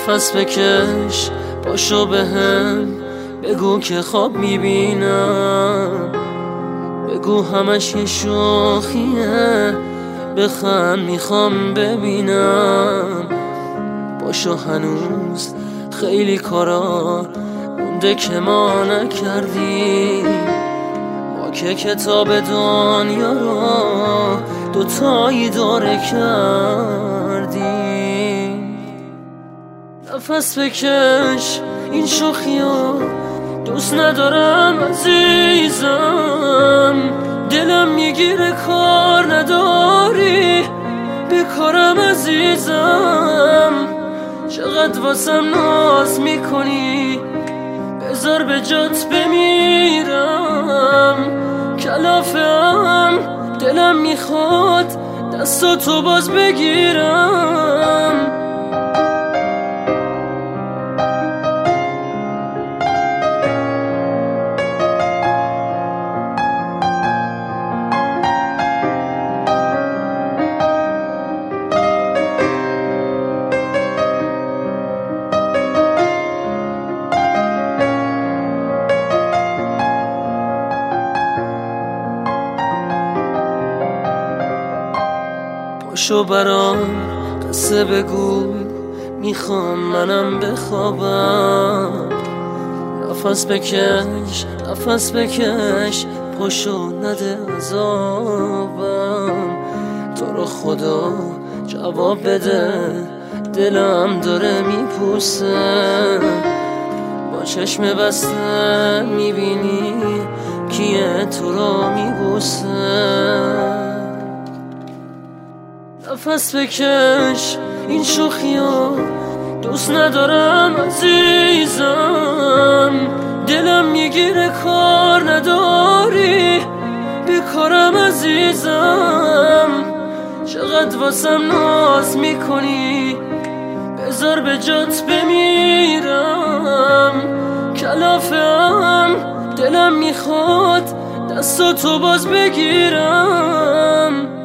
نفس بکش، پاشو بهم بگو که خواب میبینم، بگو همش یه شوخیه، بخند میخوام ببینم. باشو هنوز خیلی کارا مونده که ما نکردیم، ما که کتاب دنیا رو دوتایی داره کردیم. نفس بکش، این شوخیو دوست ندارم عزیزم، دلم میگیره کار نداری بکارم عزیزم. چقدر واسم ناز میکنی، بذار به جات بمیرم. کلافم دلم میخواد دستاتو باز بگیرم. پاشو برام قصه بگو، میخوام منم بخوابم. نفس بکش، نفس بکش، پاشو نده عذابم. تو رو خدا جواب بده، دلم داره میپوسه. با چشم بسته میبینی کیه تو رو میبوسه. نفس بکش، این شوخیو دوست ندارم عزیزم، دلم میگیره کار نداری بکارم عزیزم. چقدر واسم ناز میکنی، بذار به جات بمیرم. کلافم دلم میخواد دستاتو باز بگیرم.